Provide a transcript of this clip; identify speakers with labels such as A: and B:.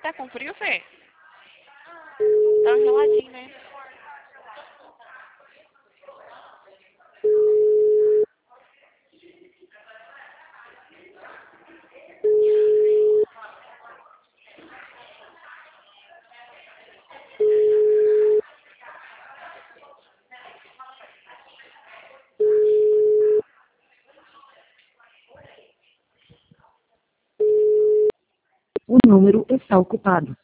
A: Tá com frio, Fê? Tá geladinho, né?
B: O número está ocupado.